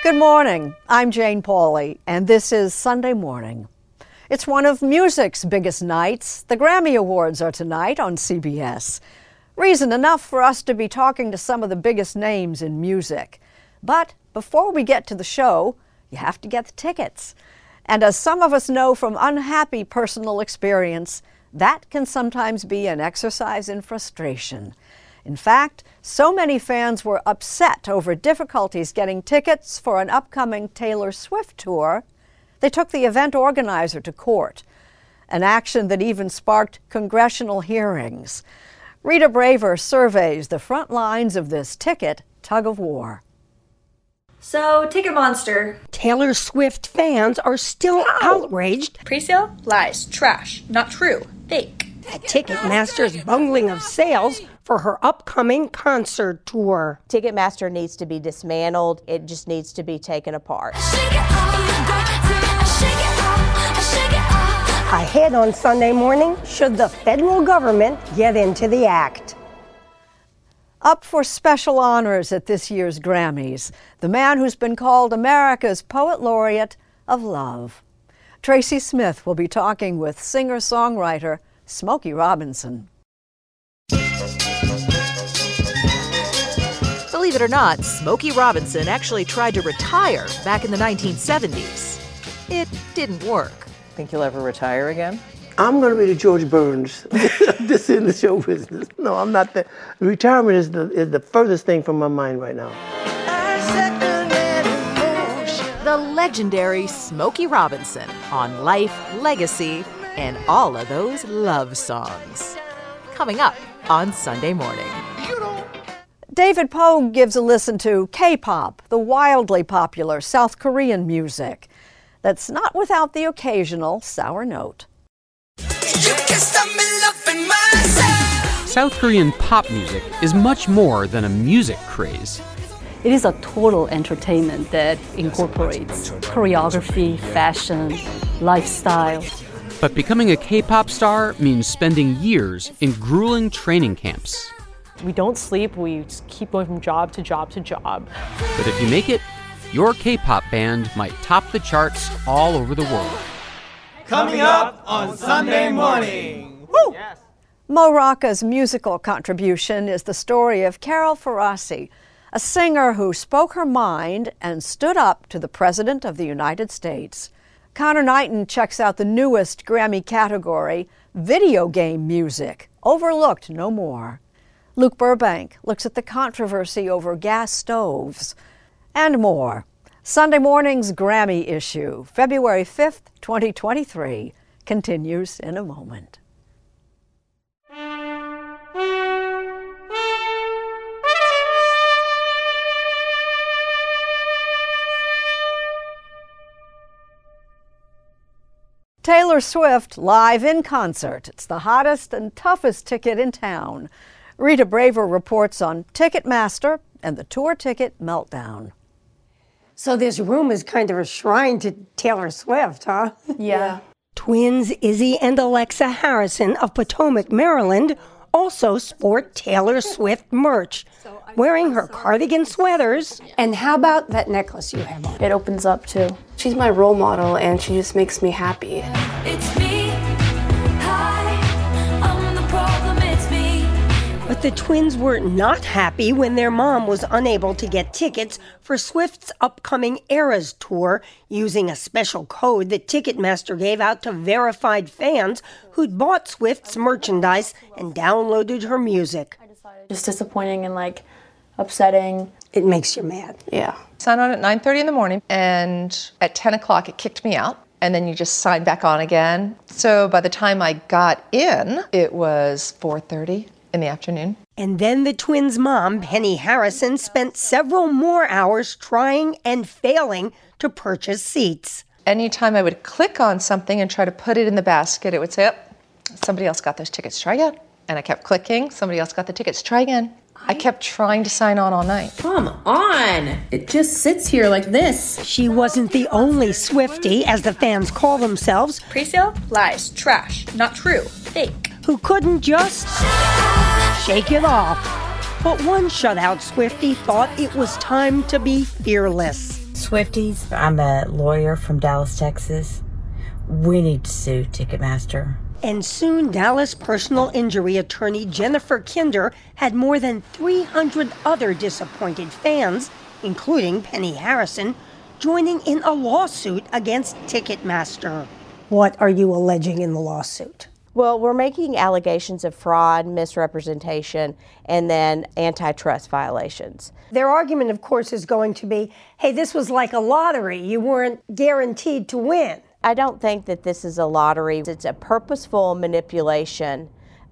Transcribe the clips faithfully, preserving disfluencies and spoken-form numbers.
Good morning. I'm Jane Pauley, and this is Sunday Morning. It's one of music's biggest nights. The Grammy Awards are tonight on C B S. Reason enough for us to be talking to some of the biggest names in music. But before we get to the show, you have to get the tickets. And as some of us know from unhappy personal experience, that can sometimes be an exercise in frustration. In fact, so many fans were upset over difficulties getting tickets for an upcoming Taylor Swift tour, they took the event organizer to court, an action that even sparked congressional hearings. Rita Braver surveys the front lines of this ticket tug-of-war. So, Ticket Monster. Taylor Swift fans are still Ow. outraged. Presale? Lies. Trash. Not true. Fake. At Ticketmaster's bungling of sales for her upcoming concert tour. Ticketmaster needs to be dismantled. It just needs to be taken apart. Ahead on Sunday Morning, should the federal government get into the act? Up for special honors at this year's Grammys, the man who's been called America's Poet Laureate of Love. Tracy Smith will be talking with singer-songwriter Smokey Robinson. Believe it or not, Smokey Robinson actually tried to retire back in the nineteen seventies. It didn't work. Think you'll ever retire again? I'm going to be the George Burns, just in the show business. No, I'm not that. Retirement is the is the furthest thing from my mind right now. The legendary Smokey Robinson on life, legacy, and all of those love songs. Coming up on Sunday Morning. David Pogue gives a listen to K-pop, the wildly popular South Korean music that's not without the occasional sour note. South Korean pop music is much more than a music craze. It is a total entertainment that incorporates choreography, fashion, lifestyle. But becoming a K-pop star means spending years in grueling training camps. We don't sleep, we just keep going from job to job to job. But if you make it, your K-pop band might top the charts all over the world. Coming up on Sunday Morning. Woo! Yes. Mo Rocca's musical contribution is the story of Carol Ferrazzi, a singer who spoke her mind and stood up to the President of the United States. Connor Knighton checks out the newest Grammy category, video game music, overlooked no more. Luke Burbank looks at the controversy over gas stoves and more. Sunday Morning's Grammy issue, February fifth, twenty twenty-three, continues in a moment. Taylor Swift live in concert. It's the hottest and toughest ticket in town. Rita Braver reports on Ticketmaster and the tour ticket meltdown. So this room is kind of a shrine to Taylor Swift, huh? Yeah. yeah. Twins Izzy and Alexa Harrison of Potomac, Maryland, also sport Taylor Swift merch, wearing her cardigan sweaters. And how about that necklace you have on? It opens up too. She's my role model and she just makes me happy. It's me. Hi, I'm the problem, it's me. But the twins were not happy when their mom was unable to get tickets for Swift's upcoming Eras tour using a special code that Ticketmaster gave out to verified fans who'd bought Swift's merchandise and downloaded her music. Just disappointing and like upsetting. It makes you mad. Yeah. Signed on at nine thirty in the morning, and at ten o'clock it kicked me out, and then you just sign back on again. So by the time I got in, it was four thirty in the afternoon. And then the twins' mom, Penny Harrison, spent several more hours trying and failing to purchase seats. Anytime I would click on something and try to put it in the basket, it would say, oh, somebody else got those tickets, try again. And I kept clicking, somebody else got the tickets, try again. I kept trying to sign on all night. Come on. It just sits here like this. She wasn't the only Swiftie, as the fans call themselves. Presale? Lies. Trash. Not true. Fake. Who couldn't just shake it off. But one shutout Swiftie thought it was time to be fearless. Swifties, I'm a lawyer from Dallas, Texas. We need to sue Ticketmaster. And soon, Dallas personal injury attorney Jennifer Kinder had more than three hundred other disappointed fans, including Penny Harrison, joining in a lawsuit against Ticketmaster. What are you alleging in the lawsuit? Well, we're making allegations of fraud, misrepresentation, and then antitrust violations. Their argument, of course, is going to be, hey, this was like a lottery. You weren't guaranteed to win. I don't think that this is a lottery. It's a purposeful manipulation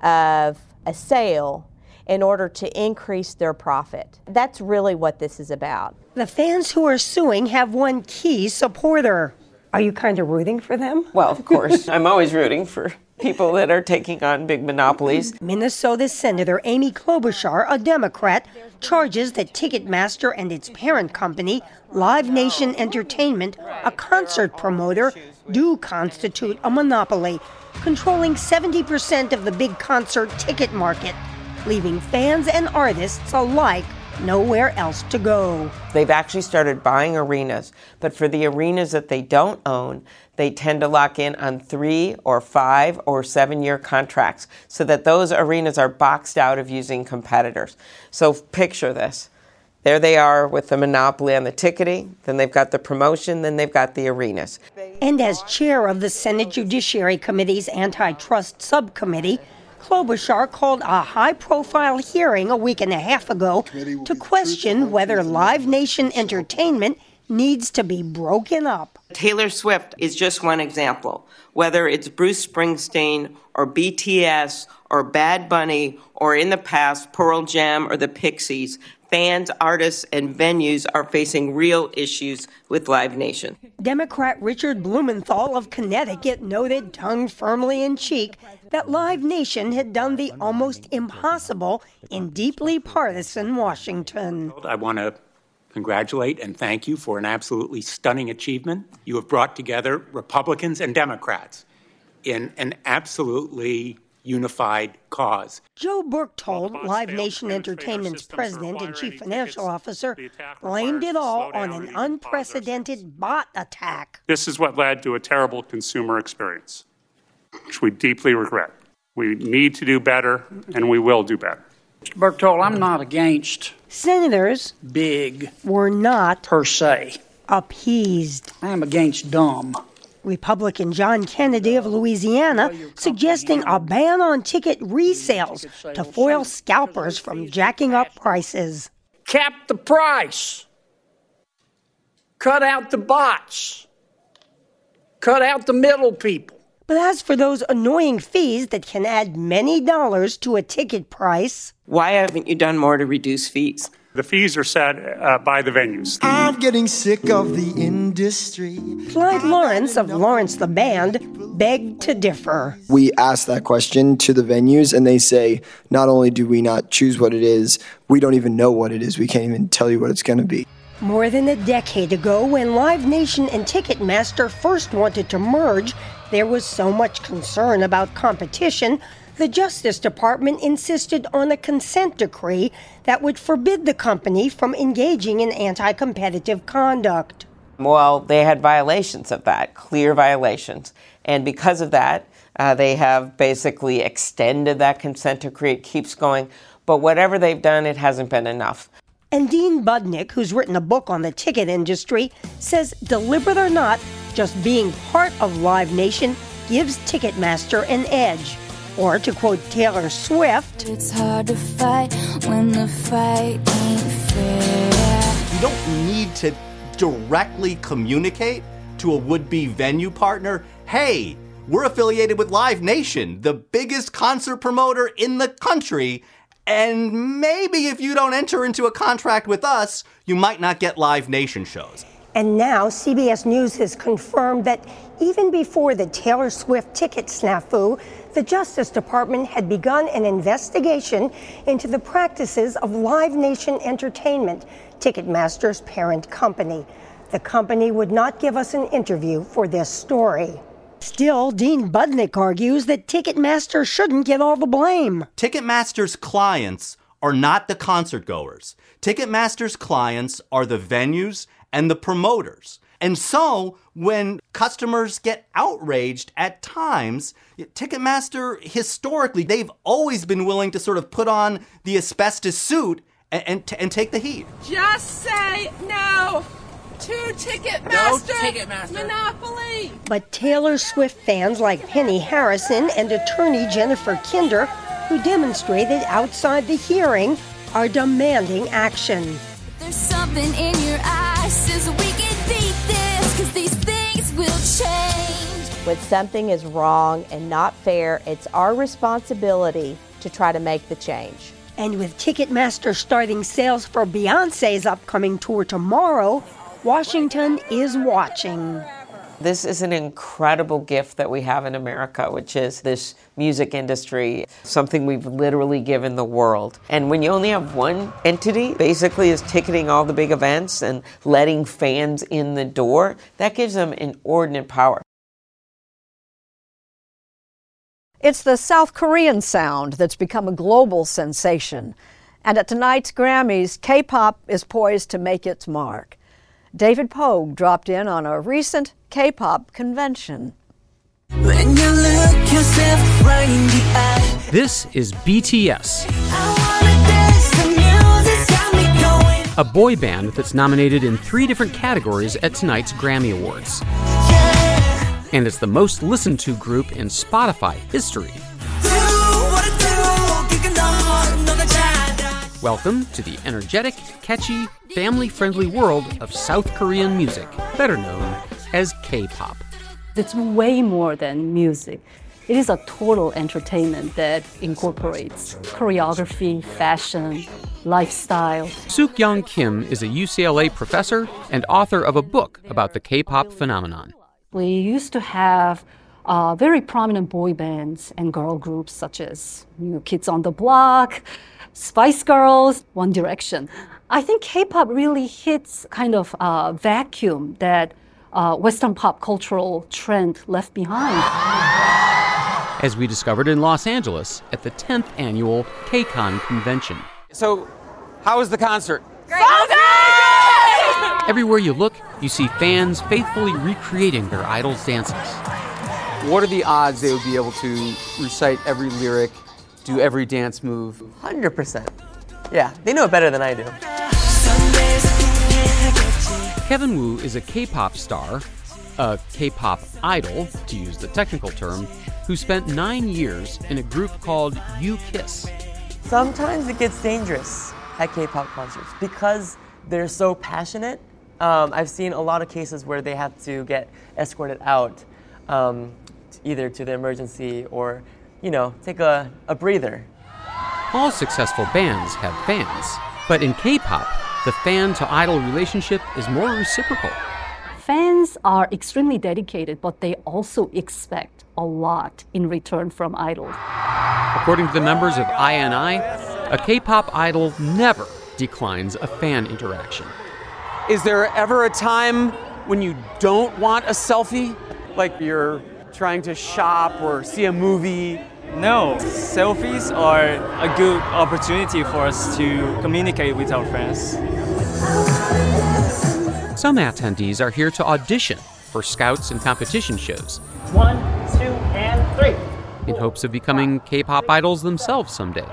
of a sale in order to increase their profit. That's really what this is about. The fans who are suing have one key supporter. Are you kind of rooting for them? Well, of course. I'm always rooting for people that are taking on big monopolies. Minnesota Senator Amy Klobuchar, a Democrat, charges that Ticketmaster and its parent company, Live Nation Entertainment, a concert promoter, do constitute a monopoly, controlling seventy percent of the big concert ticket market, leaving fans and artists alike nowhere else to go. They've actually started buying arenas, but for the arenas that they don't own, they tend to lock in on three or five or seven-year contracts so that those arenas are boxed out of using competitors. So picture this. There they are with the monopoly on the ticketing, then they've got the promotion, then they've got the arenas. And as chair of the Senate Judiciary Committee's Antitrust Subcommittee, Klobuchar called a high-profile hearing a week and a half ago to question whether Live Nation Entertainment needs to be broken up. Taylor Swift is just one example. Whether it's Bruce Springsteen or B T S or Bad Bunny or in the past Pearl Jam or the Pixies, fans, artists, and venues are facing real issues with Live Nation. Democrat Richard Blumenthal of Connecticut noted, tongue firmly in cheek, that Live Nation had done the almost impossible in deeply partisan Washington. I want to congratulate and thank you for an absolutely stunning achievement. You have brought together Republicans and Democrats in an absolutely unified cause. Joe Burke told Live Nation Entertainment's president and chief financial officer blamed it all on an unprecedented bot attack. This is what led to a terrible consumer experience, which we deeply regret. We need to do better, and we will do better. Mister Bertol, I'm not against senators big were not per se appeased. I am against dumb. Republican John Kennedy of Louisiana suggesting a ban on ticket resales to foil scalpers from jacking up prices. Cap the price. Cut out the bots. Cut out the middle people. But as for those annoying fees that can add many dollars to a ticket price, why haven't you done more to reduce fees? The fees are set uh, by the venues. I'm getting sick of the industry. Clyde Lawrence of Lawrence the Band begged to differ. We ask that question to the venues, and they say, not only do we not choose what it is, we don't even know what it is. We can't even tell you what it's going to be. More than a decade ago, when Live Nation and Ticketmaster first wanted to merge, there was so much concern about competition, the Justice Department insisted on a consent decree that would forbid the company from engaging in anti-competitive conduct. Well, they had violations of that, clear violations. And because of that, uh, they have basically extended that consent decree. It keeps going. But whatever they've done, it hasn't been enough. And Dean Budnick, who's written a book on the ticket industry, says deliberate or not, just being part of Live Nation gives Ticketmaster an edge. Or to quote Taylor Swift, it's hard to fight when the fight ain't fair. You don't need to directly communicate to a would-be venue partner, hey, we're affiliated with Live Nation, the biggest concert promoter in the country, and maybe if you don't enter into a contract with us, you might not get Live Nation shows. And now C B S News has confirmed that even before the Taylor Swift ticket snafu, the Justice Department had begun an investigation into the practices of Live Nation Entertainment, Ticketmaster's parent company. The company would not give us an interview for this story. Still, Dean Budnick argues that Ticketmaster shouldn't get all the blame. Ticketmaster's clients are not the concert goers. Ticketmaster's clients are the venues and the promoters. And so when customers get outraged at times, Ticketmaster, historically, they've always been willing to sort of put on the asbestos suit and, and, and take the heat. Just say no to Ticketmaster, no Ticketmaster monopoly. But Taylor Swift fans like Penny Harrison and attorney Jennifer Kinder, who demonstrated outside the hearing, are demanding action. There's something in your eyes says we can beat this, because these things will change. When something is wrong and not fair, it's our responsibility to try to make the change. And with Ticketmaster starting sales for Beyoncé's upcoming tour tomorrow, Washington is watching. This is an incredible gift that we have in America, which is this music industry, something we've literally given the world. And when you only have one entity, basically is ticketing all the big events and letting fans in the door, that gives them inordinate power. It's the South Korean sound that's become a global sensation. And at tonight's Grammys, K-pop is poised to make its mark. David Pogue dropped in on a recent K-pop convention. When you look yourself right in the eye. This is B T S, a boy band that's nominated in three different categories at tonight's Grammy Awards. And it's the most listened to group in Spotify history. Welcome to the energetic, catchy, family-friendly world of South Korean music, better known as K-pop. It's way more than music. It is a total entertainment that incorporates choreography, fashion, lifestyle. Suk-young Kim is a U C L A professor and author of a book about the K-pop phenomenon. We used to have uh, very prominent boy bands and girl groups such as New Kids on the Block, Spice Girls, One Direction. I think K-pop really hits kind of a vacuum that uh, Western pop cultural trend left behind. As we discovered in Los Angeles at the tenth annual K-Con convention. So, how was the concert? Great! So good! Everywhere you look, you see fans faithfully recreating their idols' dances. What are the odds they would be able to recite every lyric, do every dance move? one hundred percent. Yeah, they know it better than I do. Kevin Wu is a K-pop star, a K-pop idol, to use the technical term, who spent nine years in a group called U-Kiss. Sometimes it gets dangerous at K-pop concerts because they're so passionate. Um, I've seen a lot of cases where they have to get escorted out, um, either to the emergency or, you know, take a, a breather. All successful bands have fans, but in K-pop, the fan-to-idol relationship is more reciprocal. Fans are extremely dedicated, but they also expect a lot in return from idols. According to the members of I N I, a K-pop idol never declines a fan interaction. Is there ever a time when you don't want a selfie? Like you're trying to shop or see a movie? No, selfies are a good opportunity for us to communicate with our friends. Some attendees are here to audition for scouts and competition shows. One, two, and three. In hopes of becoming K-pop idols themselves someday.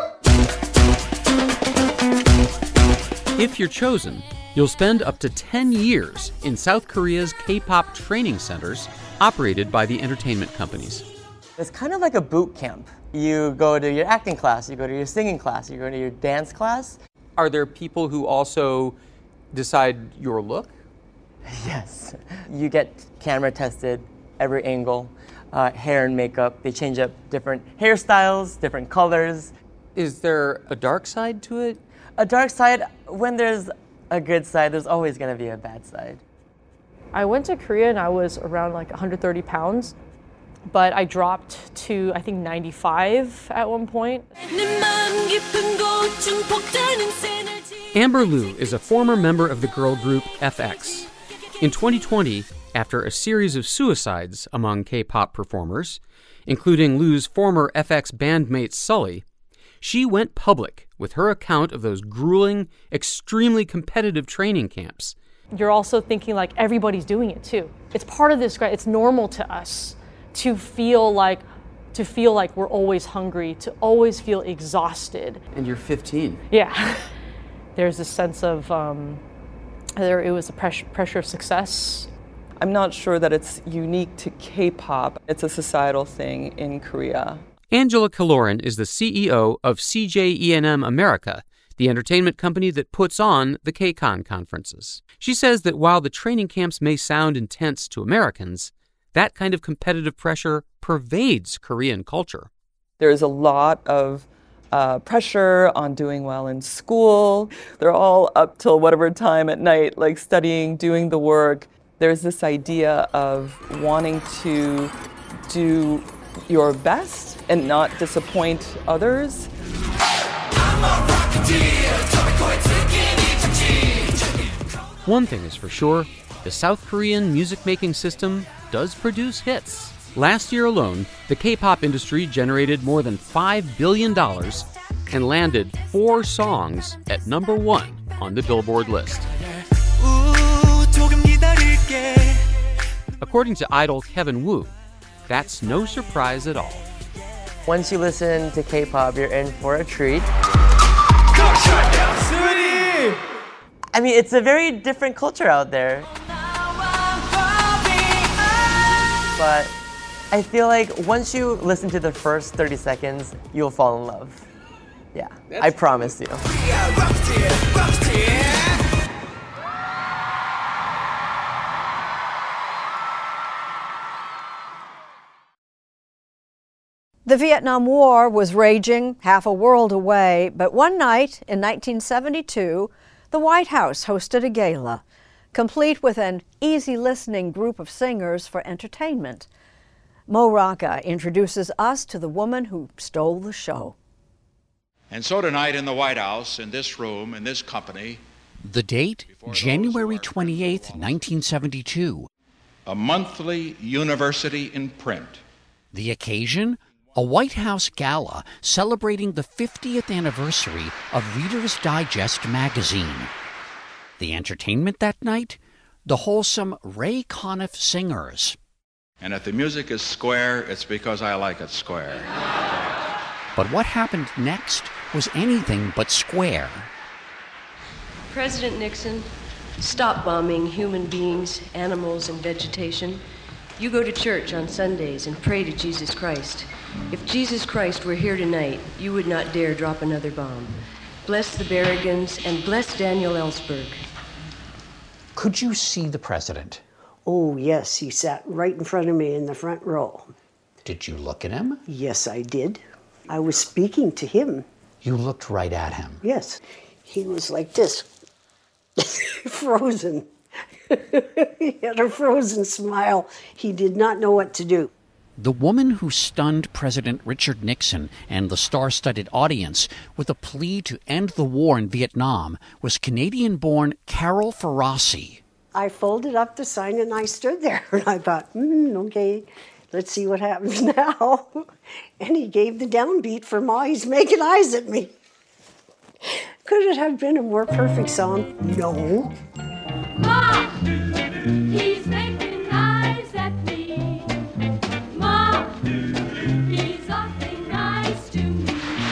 If you're chosen, you'll spend up to ten years in South Korea's K-pop training centers operated by the entertainment companies. It's kind of like a boot camp. You go to your acting class, you go to your singing class, you go to your dance class. Are there people who also decide your look? Yes. You get camera tested, every angle, uh, hair and makeup. They change up different hairstyles, different colors. Is there a dark side to it? A dark side, when there's a good side, there's always going to be a bad side. I went to Korea and I was around like one hundred thirty pounds, but I dropped to, I think, ninety-five at one point. Amber Liu is a former member of the girl group F X. In twenty twenty, after a series of suicides among K-pop performers, including Liu's former F X bandmate Sully, she went public with her account of those grueling, extremely competitive training camps You're also thinking like everybody's doing it too. It's part of this, it's normal to us to feel like to feel like we're always hungry, to always feel exhausted. And you're fifteen. Yeah. There's a sense of, um, there it was a pressure, pressure of success. I'm not sure that it's unique to K-pop. It's a societal thing in Korea. Angela Kaloran is the C E O of C J E N M America, the entertainment company that puts on the K-Con conferences. She says that while the training camps may sound intense to Americans, that kind of competitive pressure pervades Korean culture. There's a lot of uh, pressure on doing well in school. They're all up till whatever time at night, like studying, doing the work. There's this idea of wanting to do your best and not disappoint others. One thing is for sure, the South Korean music-making system does produce hits. Last year alone, the K-pop industry generated more than five billion dollars and landed four songs at number one on the Billboard list. According to idol Kevin Wu, that's no surprise at all. Once you listen to K-pop, you're in for a treat. I mean, it's a very different culture out there. But I feel like once you listen to the first thirty seconds, you'll fall in love. Yeah, That's I promise you. The Vietnam War was raging half a world away, but one night in nineteen seventy-two, the White House hosted a gala, complete with an easy-listening group of singers for entertainment. Mo Rocca introduces us to the woman who stole the show. And so tonight in the White House, in this room, in this company... The date, January twenty-eighth, nineteen seventy-two. A monthly university in print. The occasion? A White House gala celebrating the fiftieth anniversary of Reader's Digest magazine. The entertainment that night? The wholesome Ray Conniff Singers. And if the music is square, it's because I like it square. But what happened next was anything but square. President Nixon, stop bombing human beings, animals, and vegetation. You go to church on Sundays and pray to Jesus Christ. If Jesus Christ were here tonight, you would not dare drop another bomb. Bless the Berrigans and bless Daniel Ellsberg. Could you see the president? Oh, yes. He sat right in front of me in the front row. Did you look at him? Yes, I did. I was speaking to him. You looked right at him? Yes. He was like this, frozen. He had a frozen smile. He did not know what to do. The woman who stunned President Richard Nixon and the star-studded audience with a plea to end the war in Vietnam was Canadian-born Carol Ferrasi. I folded up the sign and I stood there and I thought, hmm, okay, let's see what happens now. And he gave the downbeat for Ma. He's making eyes at me. Could it have been a more perfect song? No. Ma, he's making eyes at me. Ma, he's awfully nice to me.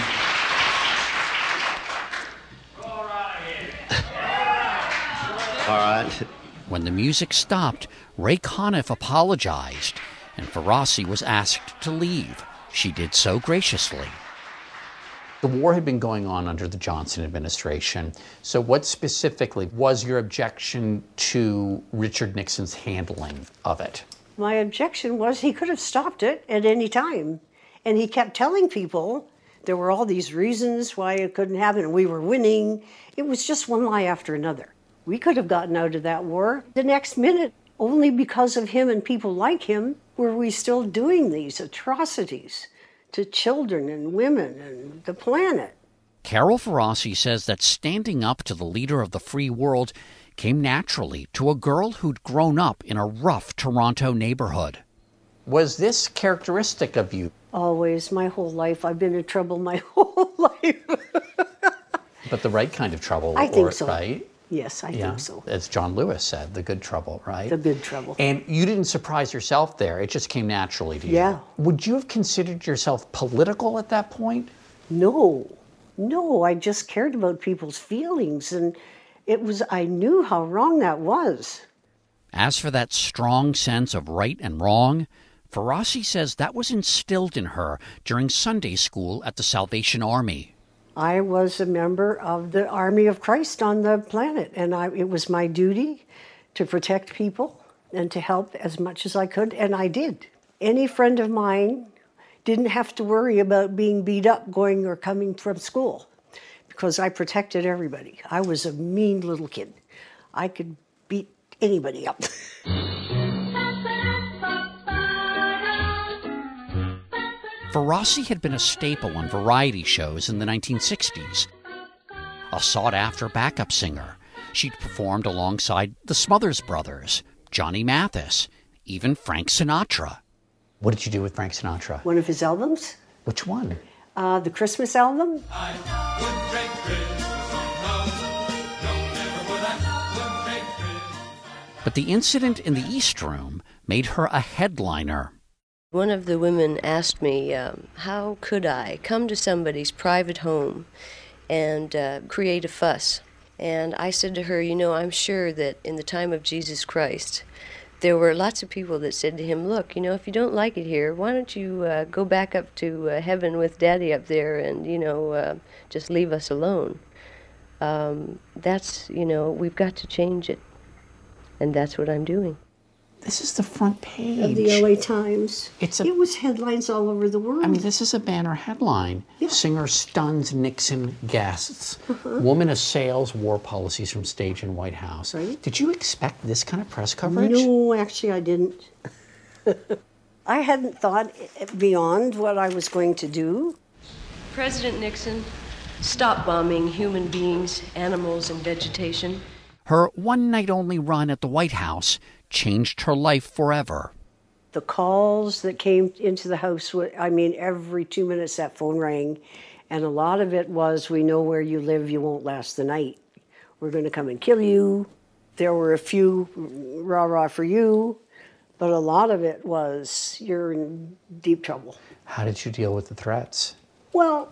All right. When the music stopped, Ray Conniff apologized, and Ferrasi was asked to leave. She did so graciously. The war had been going on under the Johnson administration. So what specifically was your objection to Richard Nixon's handling of it? My objection was he could have stopped it at any time. And he kept telling people there were all these reasons why it couldn't happen, and we were winning. It was just one lie after another. We could have gotten out of that war the next minute. Only because of him and people like him were we still doing these atrocities to children and women and the planet. Carol Ferrasi says that standing up to the leader of the free world came naturally to a girl who'd grown up in a rough Toronto neighborhood. Was this characteristic of you? Always, my whole life. I've been in trouble my whole life. But the right kind of trouble, I think or, so. right? Yes, I Yeah, think so. as John Lewis said, the good trouble, right? The good trouble. And you didn't surprise yourself there. It just came naturally to you. Yeah. Would you have considered yourself political at that point? No, no, I just cared about people's feelings, and it was, I knew how wrong that was. As for that strong sense of right and wrong, Ferrasi says that was instilled in her during Sunday school at the Salvation Army. I was a member of the Army of Christ on the planet, and I, it was my duty to protect people and to help as much as I could, and I did. Any friend of mine didn't have to worry about being beat up going or coming from school because I protected everybody. I was a mean little kid. I could beat anybody up. Ferrasi had been a staple on variety shows in the nineteen sixties. A sought-after backup singer, she'd performed alongside the Smothers Brothers, Johnny Mathis, even Frank Sinatra. What did you do with Frank Sinatra? One of his albums. Which one? Uh, the Christmas album. But the incident in the East Room made her a headliner. One of the women asked me, um, how could I come to somebody's private home and uh, create a fuss? And I said to her, you know, I'm sure that in the time of Jesus Christ, there were lots of people that said to him, look, you know, if you don't like it here, why don't you uh, go back up to uh, heaven with Daddy up there and, you know, uh, just leave us alone. Um, that's, you know, we've got to change it. And that's what I'm doing. This is the front page. Of the L A Times. It's a, it was headlines all over the world. I mean, this is a banner headline. Yeah. Singer stuns Nixon guests. Uh-huh. Woman assails war policies from stage in White House. Right. Did you expect this kind of press coverage? No, actually I didn't. I hadn't thought beyond what I was going to do. President Nixon, stop bombing human beings, animals, and vegetation. Her one-night-only run at the White House changed her life forever. The calls that came into the house, I mean, every two minutes that phone rang, and a lot of it was, we know where you live, you won't last the night. We're going to come and kill you. There were a few rah-rah for you, but a lot of it was, you're in deep trouble. How did you deal with the threats? Well,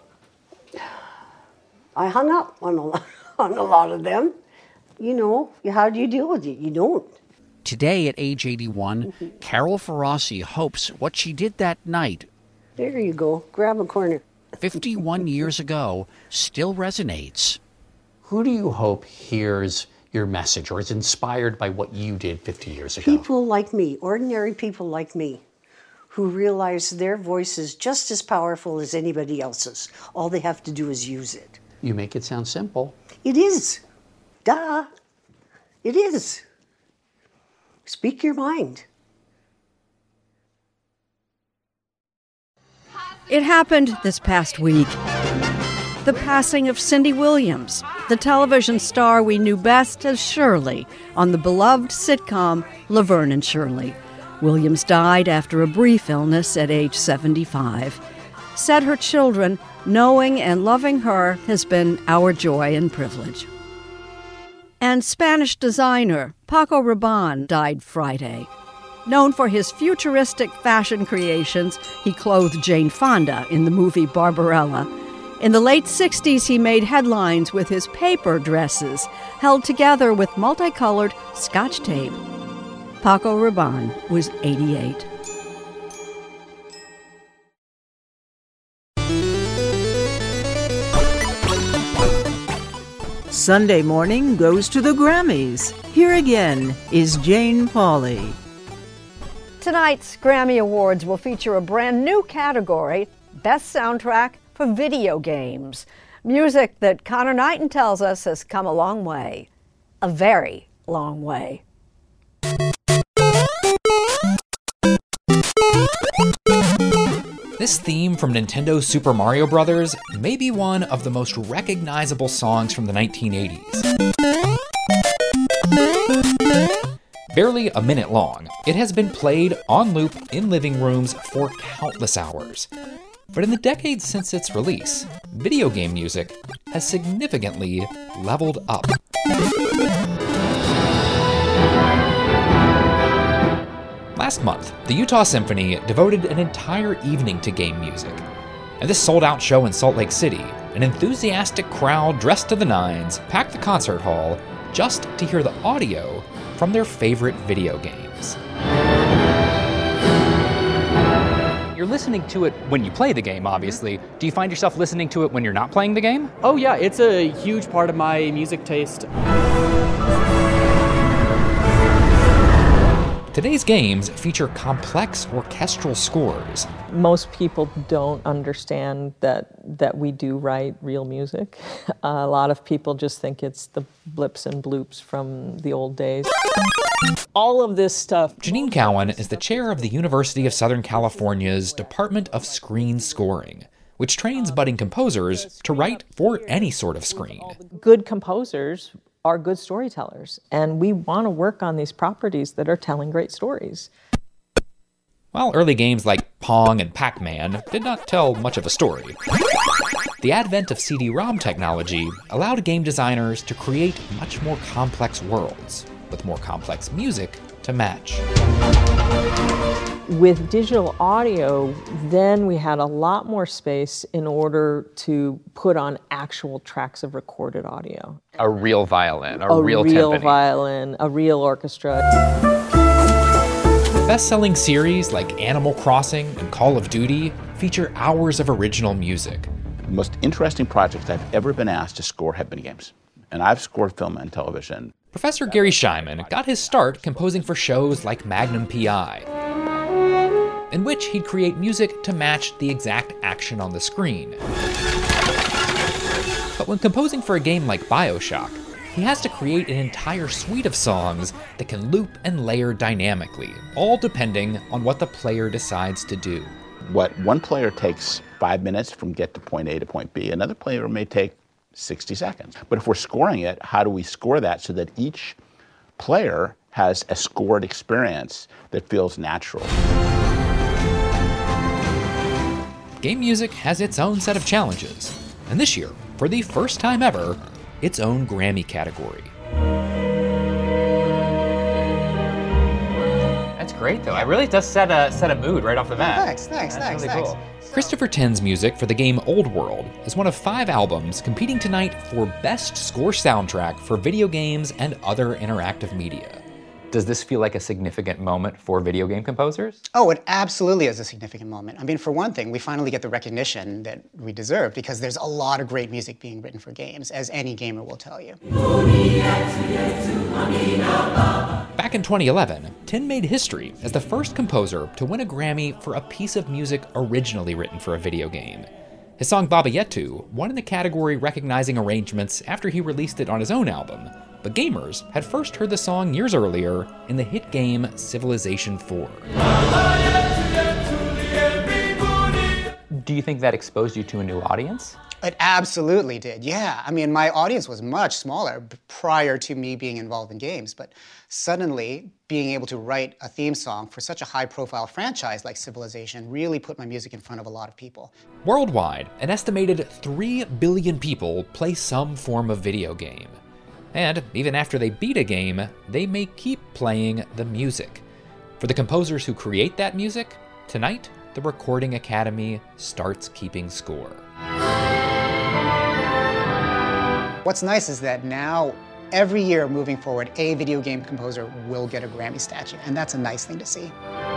I hung up on a lot, on a lot of them. You know, how do you deal with it? You don't. Today, at age eighty-one, mm-hmm. Carol Ferrasi hopes what she did that night, there you go, grab a corner, fifty-one years ago, still resonates. Who do you hope hears your message or is inspired by what you did fifty years ago? People like me, ordinary people like me, who realize their voice is just as powerful as anybody else's. All they have to do is use it. You make it sound simple. It is. Duh. It is. Speak your mind. It happened this past week. The passing of Cindy Williams, the television star we knew best as Shirley on the beloved sitcom Laverne and Shirley. Williams died after a brief illness at age seventy-five. Said her children, knowing and loving her has been our joy and privilege. And Spanish designer Paco Rabanne died Friday. Known for his futuristic fashion creations, he clothed Jane Fonda in the movie Barbarella. In the late sixties, he made headlines with his paper dresses, held together with multicolored Scotch tape. Paco Rabanne was eighty-eight. Sunday morning goes to the Grammys. Here again is Jane Pauley. Tonight's Grammy Awards will feature a brand new category, Best Soundtrack for Video Games. Music that Connor Knighton tells us has come a long way. A very long way. This theme from Nintendo Super Mario Bros. May be one of the most recognizable songs from the nineteen eighties. Barely a minute long, it has been played on loop in living rooms for countless hours. But in the decades since its release, video game music has significantly leveled up. Last month, the Utah Symphony devoted an entire evening to game music. At this sold-out show in Salt Lake City, an enthusiastic crowd dressed to the nines packed the concert hall just to hear the audio from their favorite video games. You're listening to it when you play the game, obviously. Do you find yourself listening to it when you're not playing the game? Oh yeah, it's a huge part of my music taste. Today's games feature complex orchestral scores. Most people don't understand that that we do write real music. Uh, a lot of people just think it's the blips and bloops from the old days. All of this stuff. Janine Cowan is the chair of the University of Southern California's Department of Screen Scoring, which trains budding composers to write for any sort of screen. Good composers are good storytellers, and we want to work on these properties that are telling great stories. While early games like Pong and Pac-Man did not tell much of a story, the advent of C D ROM technology allowed game designers to create much more complex worlds, with more complex music to match. With digital audio, then we had a lot more space in order to put on actual tracks of recorded audio. A real violin, a, a real real timpani. violin, a real orchestra. Best-selling series like Animal Crossing and Call of Duty feature hours of original music. The most interesting projects I've ever been asked to score have been games. And I've scored film and television. Professor Gary Scheinman got his start composing for shows like Magnum P I, in which he'd create music to match the exact action on the screen. But when composing for a game like BioShock, he has to create an entire suite of songs that can loop and layer dynamically, all depending on what the player decides to do. What one player takes five minutes from get to point A to point B, another player may take sixty seconds. But if we're scoring it, how do we score that so that each player has a scored experience that feels natural? Game music has its own set of challenges, and this year, for the first time ever, its own Grammy category. That's great, though. It really does set a set a mood right off the bat. Thanks, thanks, That's thanks, really thanks. cool. Christopher Tin's music for the game Old World is one of five albums competing tonight for Best Score Soundtrack for video games and other interactive media. Does this feel like a significant moment for video game composers? Oh, it absolutely is a significant moment. I mean, for one thing, we finally get the recognition that we deserve because there's a lot of great music being written for games, as any gamer will tell you. Back in twenty eleven, Tin made history as the first composer to win a Grammy for a piece of music originally written for a video game. His song Baba Yetu won in the category recognizing arrangements after he released it on his own album, but gamers had first heard the song years earlier in the hit game Civilization four. Do you think that exposed you to a new audience? It absolutely did, yeah. I mean, my audience was much smaller prior to me being involved in games, but suddenly being able to write a theme song for such a high-profile franchise like Civilization really put my music in front of a lot of people. Worldwide, an estimated three billion people play some form of video game. And even after they beat a game, they may keep playing the music. For the composers who create that music, tonight, the Recording Academy starts keeping score. What's nice is that now, every year moving forward, a video game composer will get a Grammy statue, and that's a nice thing to see.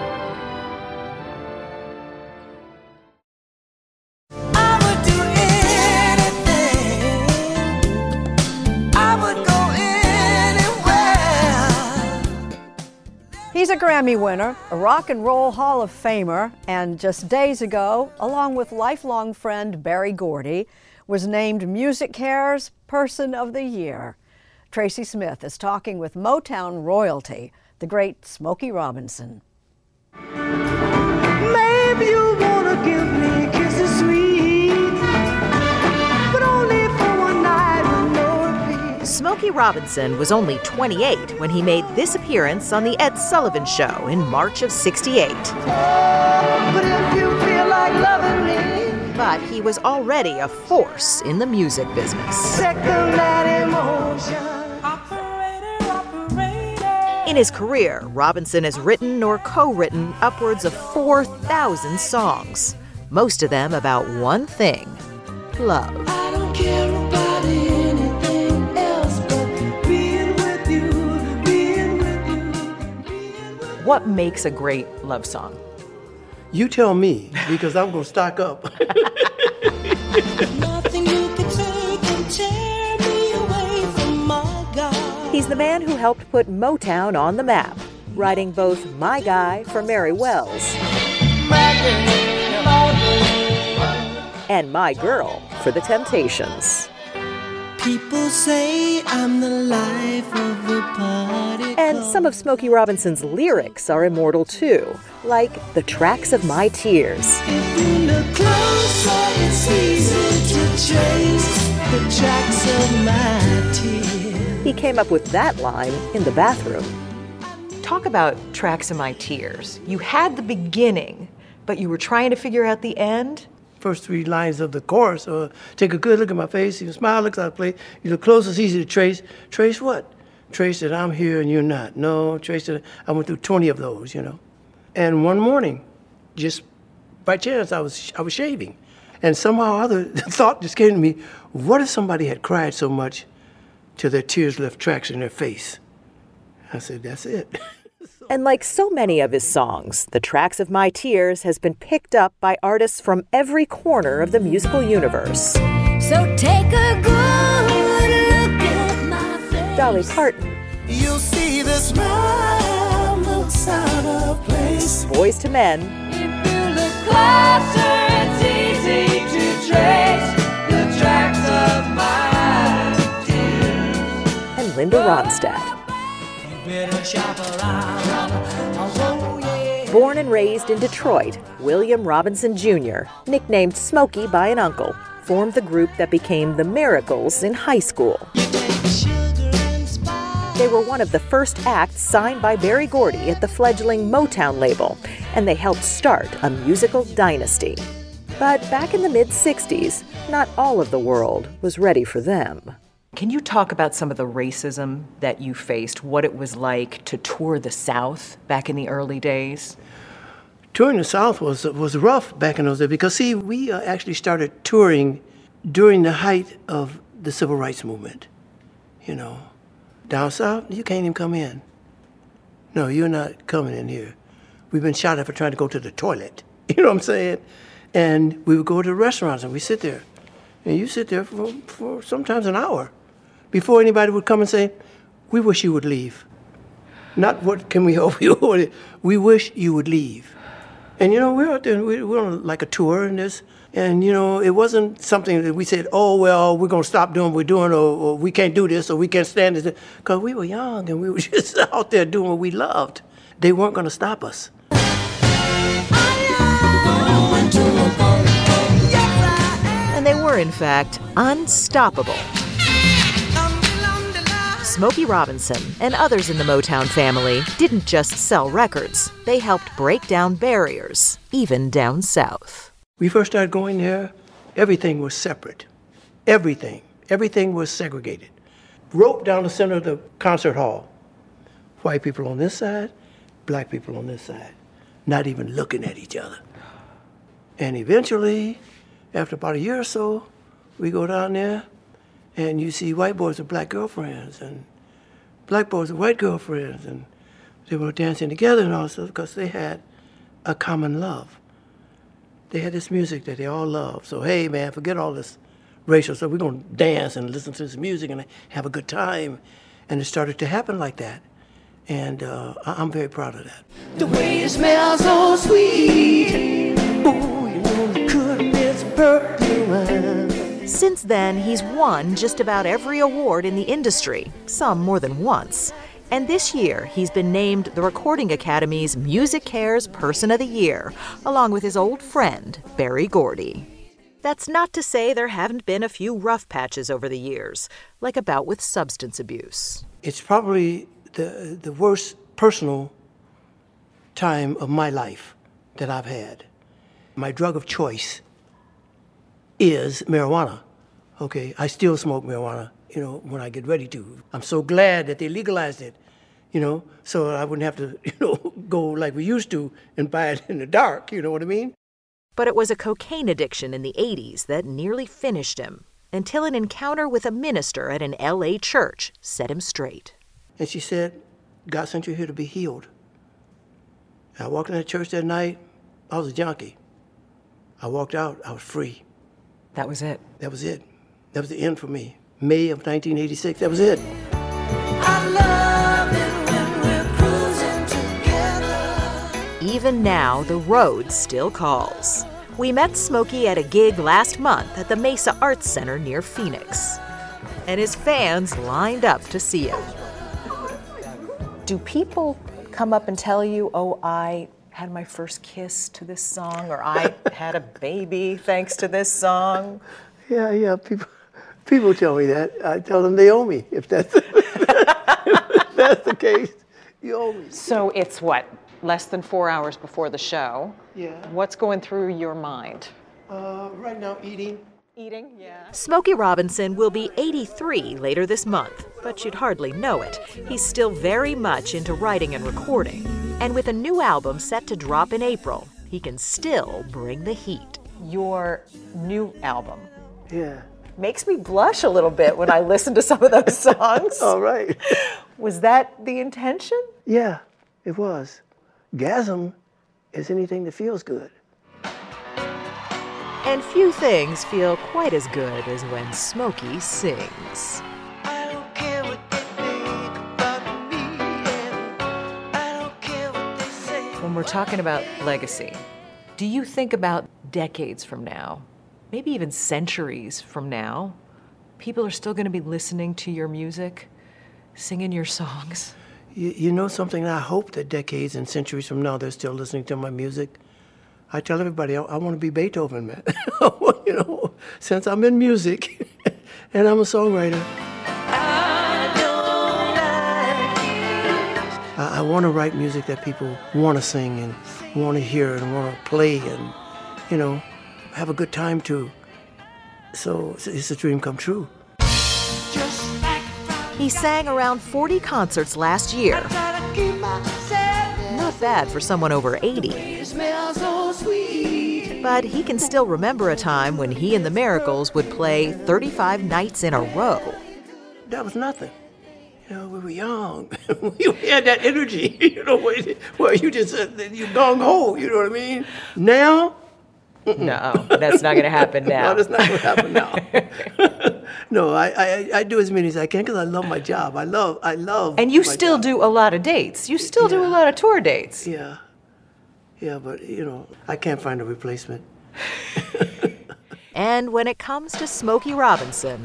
He's a Grammy winner, a Rock and Roll Hall of Famer, and just days ago, along with lifelong friend Berry Gordy, was named MusiCare's Person of the Year. Tracy Smith is talking with Motown royalty, the great Smokey Robinson. Maybe you wanna give me kisses sweet, but only for one night with no repeat. Smokey Robinson was only twenty-eight when he made this appearance on The Ed Sullivan Show in March of sixty-eight. Oh, but if you feel like loving me, But he was already a force in the music business. second that emotion. In his career, Robinson has written or co-written upwards of four thousand songs, most of them about one thing: love. I don't care about anything else but being with you, being with you. What makes a great love song? You tell me, because I'm going to stock up. Nothing you can take can tear me away from my God. He's the man who helped put Motown on the map, writing both My Guy for Mary Wells and My Girl for the Temptations. People say I'm the life of the party. And some of Smokey Robinson's lyrics are immortal too, like The Tracks of My Tears. If you look closer, it's easy to trace the tracks of my tears. He came up with that line in the bathroom. Talk about Tracks of My Tears. You had the beginning, but you were trying to figure out the end? First three lines of the chorus, or take a good look at my face, you smile, looks out of place, you look close, it's easy to trace. Trace what? Trace that I'm here and you're not. No, trace that I went through twenty of those, you know. And one morning, just by chance, I was I was shaving. And somehow or other, the thought just came to me, what if somebody had cried so much till their tears left tracks in their face? I said, that's it. And like so many of his songs, The Tracks of My Tears has been picked up by artists from every corner of the musical universe. So take a good look at my face. Dolly Parton. You'll see the smile looks out of place. Boyz two Men. If you look closer, it's easy to trace the tracks of my tears. And Linda Ronstadt. Better shop around. Oh, yeah. Born and raised in Detroit, William Robinson Junior, nicknamed Smokey by an uncle, formed the group that became the Miracles in high school. They were one of the first acts signed by Berry Gordy at the fledgling Motown label, and they helped start a musical dynasty. But back in the mid-sixties, not all of the world was ready for them. Can you talk about some of the racism that you faced, what it was like to tour the South back in the early days? Touring the South was was rough back in those days because, see, we uh, actually started touring during the height of the Civil Rights Movement. You know, down South, you can't even come in. No, you're not coming in here. We've been shot at for trying to go to the toilet. You know what I'm saying? And we would go to restaurants and we sit there. And you sit there for, for sometimes an hour before anybody would come and say, we wish you would leave. Not what can we help you with. We wish you would leave. And, you know, we're out there, we we're on like a tour and this, and, you know, it wasn't something that we said, oh, well, we're going to stop doing what we're doing, or, or we can't do this, or we can't stand this. Because we were young and we were just out there doing what we loved. They weren't going to stop us. And they were, in fact, unstoppable. Smokey Robinson and others in the Motown family didn't just sell records. They helped break down barriers, even down south. We first started going there, everything was separate. Everything. Everything was segregated. Rope down the center of the concert hall. White people on this side, black people on this side. Not even looking at each other. And eventually, after about a year or so, we go down there and you see white boys with black girlfriends and black boys with white girlfriends, and they were dancing together and all stuff because they had a common love. They had this music that they all loved. So, hey, man, forget all this racial stuff. We're going to dance and listen to this music and have a good time. And it started to happen like that. And uh, I'm very proud of that. The way it smells so sweet. Ooh, you know the goodness perfume. Since then, he's won just about every award in the industry, some more than once. And this year, he's been named the Recording Academy's MusiCares Person of the Year, along with his old friend, Berry Gordy. That's not to say there haven't been a few rough patches over the years, like a bout with substance abuse. It's probably the the worst personal time of my life that I've had. My drug of choice is marijuana. Okay, I still smoke marijuana, you know, when I get ready to. I'm so glad that they legalized it, you know, so I wouldn't have to, you know, go like we used to and buy it in the dark, you know what I mean? But it was a cocaine addiction in the eighties that nearly finished him, until an encounter with a minister at an L A church set him straight. And she said, God sent you here to be healed. And I walked in the church that night, I was a junkie. I walked out, I was free. That was it? That was it. That was the end for me. May of nineteen eighty-six, that was it. I love it when we're cruising together. Even now, the road still calls. We met Smokey at a gig last month at the Mesa Arts Center near Phoenix. And his fans lined up to see him. Do people come up and tell you, oh, I had my first kiss to this song, or I had a baby thanks to this song? Yeah, yeah, people people tell me that. I tell them they owe me. If that's, if that's the case, you owe me. So it's what, less than four hours before the show? Yeah. What's going through your mind? Uh, right now, eating. Eating, yeah. Smokey Robinson will be eighty-three later this month, but you'd hardly know it. He's still very much into writing and recording. And with a new album set to drop in April, he can still bring the heat. Your new album. Yeah. Makes me blush a little bit when I listen to some of those songs. All right. Was that the intention? Yeah, it was. Gasm is anything that feels good. And few things feel quite as good as when Smokey sings. When we're talking about legacy, do you think about decades from now, maybe even centuries from now, people are still going to be listening to your music, singing your songs? You, you know something? I hope that decades and centuries from now, they're still listening to my music. I tell everybody, I, I want to be Beethoven, man. You know, since I'm in music and I'm a songwriter. I, I want to write music that people want to sing and want to hear and want to play and, you know, have a good time to. So it's, it's a dream come true. He sang around forty concerts last year. Not bad for someone over eighty. But he can still remember a time when he and the Miracles would play thirty-five nights in a row. That was nothing. You know, we were young. We had that energy, you know, where, where you just, uh, you gung-ho, you know what I mean? Now? Mm-mm. No, that's not going to happen now. No, that's not going to happen now. No, I, I I do as many as I can because I love my job. I love, I love And you my still job. do a lot of dates. You still do a lot of tour dates. Yeah. Yeah, but, you know, I can't find a replacement. And when it comes to Smokey Robinson,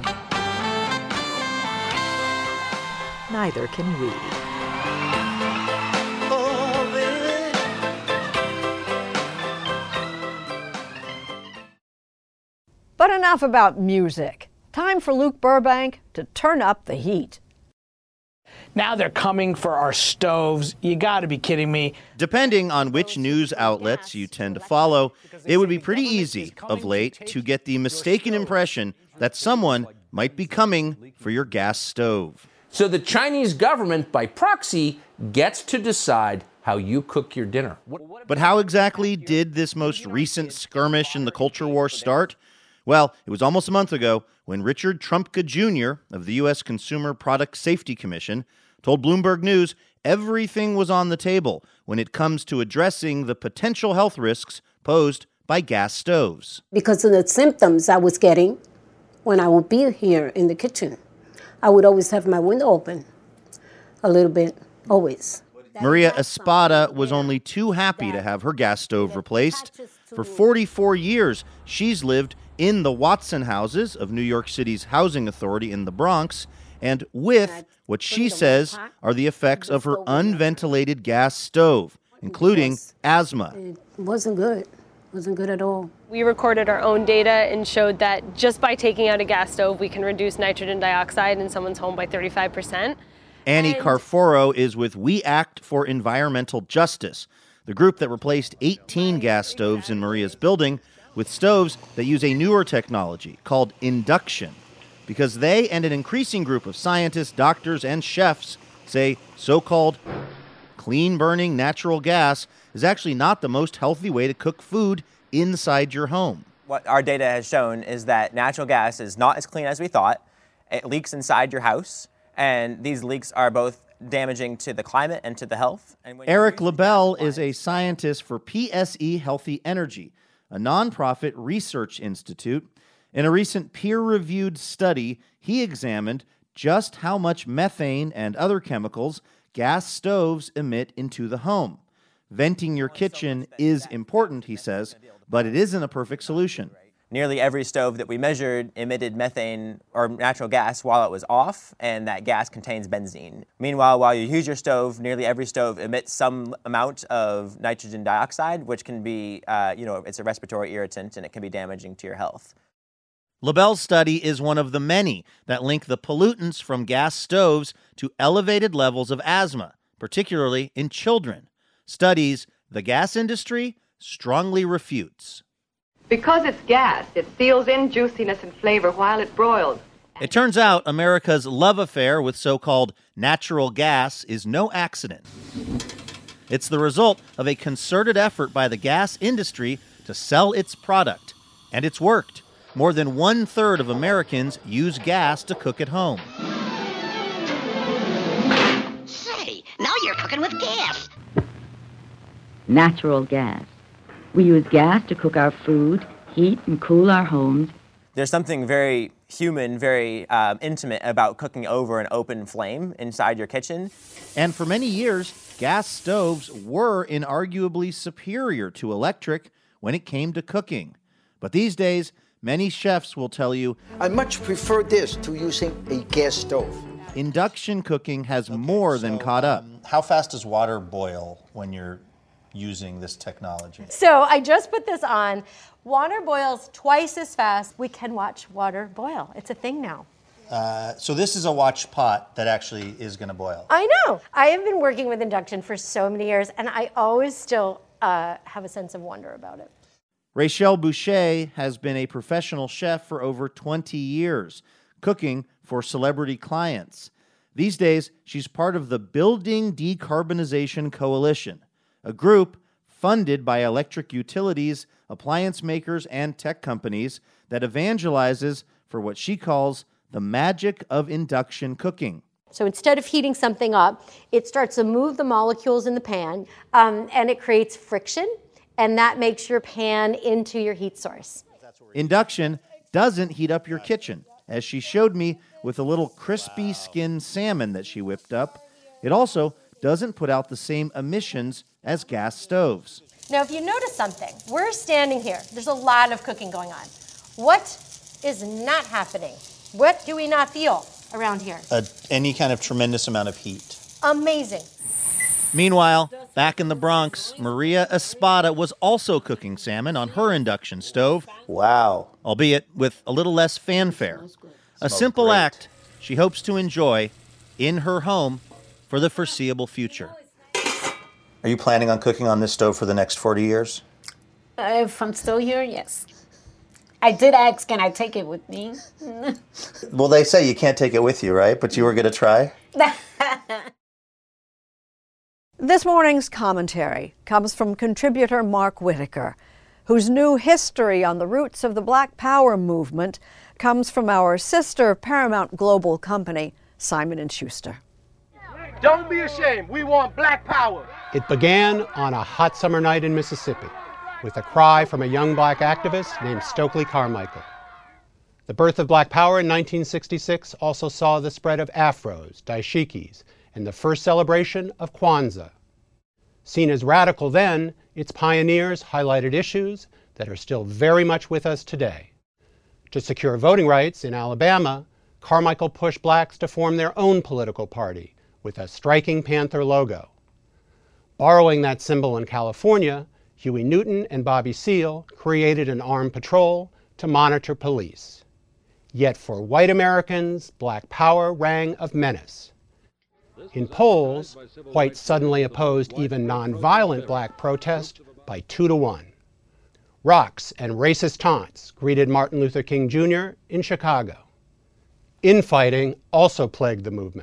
neither can we. But enough about music. Time for Luke Burbank to turn up the heat. Now they're coming for our stoves. You got to be kidding me. Depending on which news outlets you tend to follow, it would be pretty easy of late to get the mistaken impression that someone might be coming for your gas stove. So the Chinese government, by proxy, gets to decide how you cook your dinner. But how exactly did this most recent skirmish in the culture war start? Well, it was almost a month ago when Richard Trumka Junior of the U S Consumer Product Safety Commission told Bloomberg News everything was on the table when it comes to addressing the potential health risks posed by gas stoves. Because of the symptoms I was getting when I would be here in the kitchen, I would always have my window open a little bit, always. Maria Espada was only too happy to have her gas stove replaced. For forty-four years, she's lived in the Watson houses of New York City's housing authority in the Bronx, and with what she says are the effects of her unventilated gas stove, including asthma. It wasn't good. It wasn't good at all. We recorded our own data and showed that just by taking out a gas stove, we can reduce nitrogen dioxide in someone's home by thirty-five percent. Annie Carforo is with We Act for Environmental Justice, the group that replaced eighteen gas stoves in Maria's building with stoves that use a newer technology called induction, because they and an increasing group of scientists, doctors, and chefs say so-called clean-burning natural gas is actually not the most healthy way to cook food inside your home. What our data has shown is that natural gas is not as clean as we thought. It leaks inside your house, and these leaks are both damaging to the climate and to the health. And when Eric LaBelle is a scientist for P S E Healthy Energy, a nonprofit research institute. In a recent peer-reviewed study, he examined just how much methane and other chemicals gas stoves emit into the home. Venting your kitchen is important, he says, but it isn't a perfect solution. Nearly every stove that we measured emitted methane or natural gas while it was off, and that gas contains benzene. Meanwhile, while you use your stove, nearly every stove emits some amount of nitrogen dioxide, which can be, uh, you know, it's a respiratory irritant and it can be damaging to your health. LaBelle's study is one of the many that link the pollutants from gas stoves to elevated levels of asthma, particularly in children. Studies the gas industry strongly refutes. Because it's gas, it seals in juiciness and flavor while it broils. It turns out America's love affair with so-called natural gas is no accident. It's the result of a concerted effort by the gas industry to sell its product. And it's worked. More than one-third of Americans use gas to cook at home. Say, now you're cooking with gas. Natural gas. We use gas to cook our food, heat and cool our homes. There's something very human, very um, intimate about cooking over an open flame inside your kitchen. And for many years, gas stoves were inarguably superior to electric when it came to cooking. But these days, many chefs will tell you, I much prefer this to using a gas stove. Induction cooking has okay, more so, than caught up. Um, how fast does water boil when you're using this technology? So I just put this on. Water boils twice as fast. We can watch water boil. It's a thing now. Uh, so this is a watch pot that actually is going to boil. I know. I have been working with induction for so many years, and I always still uh, have a sense of wonder about it. Rachel Boucher has been a professional chef for over twenty years, cooking for celebrity clients. These days, she's part of the Building Decarbonization Coalition, a group funded by electric utilities, appliance makers, and tech companies that evangelizes for what she calls the magic of induction cooking. So instead of heating something up, it starts to move the molecules in the pan, um, and it creates friction, and that makes your pan into your heat source. Induction doesn't heat up your kitchen, as she showed me with a little crispy wow. skinned salmon that she whipped up. It also doesn't put out the same emissions as gas stoves. Now, if you notice something, we're standing here. There's a lot of cooking going on. What is not happening? What do we not feel around here? Uh, any kind of tremendous amount of heat. Amazing. Meanwhile, back in the Bronx, Maria Espada was also cooking salmon on her induction stove. Wow. Albeit with a little less fanfare. A simple great. act she hopes to enjoy in her home for the foreseeable future. Are you planning on cooking on this stove for the next forty years? Uh, if I'm still here, yes. I did ask, can I take it with me? Well, they say you can't take it with you, right? But you were going to try? This morning's commentary comes from contributor Mark Whitaker, whose new history on the roots of the Black Power movement comes from our sister Paramount Global company, Simon and Schuster. Don't be ashamed. We want Black Power. It began on a hot summer night in Mississippi with a cry from a young black activist named Stokely Carmichael. The birth of Black Power in nineteen sixty-six also saw the spread of afros, dashikis, and the first celebration of Kwanzaa. Seen as radical then, its pioneers highlighted issues that are still very much with us today. To secure voting rights in Alabama, Carmichael pushed blacks to form their own political party with a striking panther logo. Borrowing that symbol in California, Huey Newton and Bobby Seale created an armed patrol to monitor police. Yet for white Americans, Black Power rang of menace. In polls, whites suddenly opposed even nonviolent black protest by two to one. Rocks and racist taunts greeted Martin Luther King Junior in Chicago. Infighting also plagued the movement,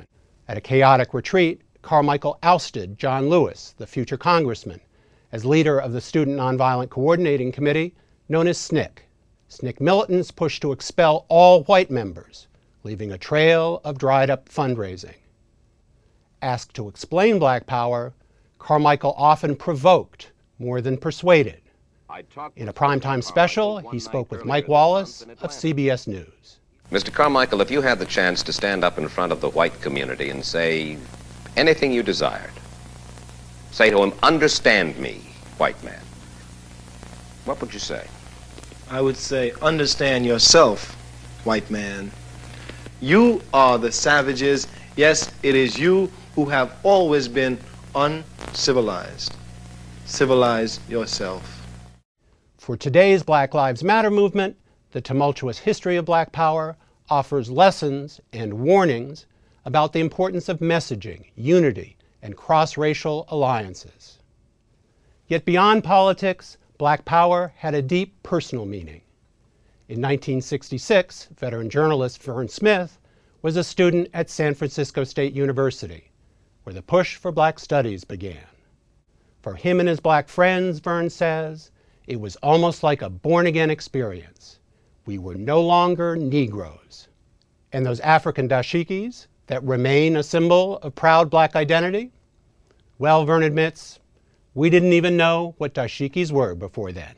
At a chaotic retreat, Carmichael ousted John Lewis, the future congressman, as leader of the Student Nonviolent Coordinating Committee, known as S N C C. S N C C militants pushed to expel all white members, leaving a trail of dried-up fundraising. Asked to explain Black Power, Carmichael often provoked more than persuaded. In a primetime special, he spoke with Mike Wallace of C B S News. Mister Carmichael, if you had the chance to stand up in front of the white community and say anything you desired, say to him, "Understand me, white man," what would you say? I would say, understand yourself, white man. You are the savages. Yes, it is you who have always been uncivilized. Civilize yourself. For today's Black Lives Matter movement, the tumultuous history of Black Power offers lessons and warnings about the importance of messaging, unity, and cross-racial alliances. Yet beyond politics, Black Power had a deep personal meaning. In nineteen sixty-six, veteran journalist Vern Smith was a student at San Francisco State University, where the push for Black studies began. For him and his Black friends, Vern says, it was almost like a born-again experience. We were no longer Negroes. And those African dashikis that remain a symbol of proud Black identity? Well, Vern admits, we didn't even know what dashikis were before then.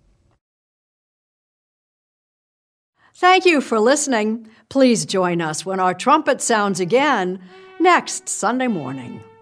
Thank you for listening. Please join us when our trumpet sounds again next Sunday morning.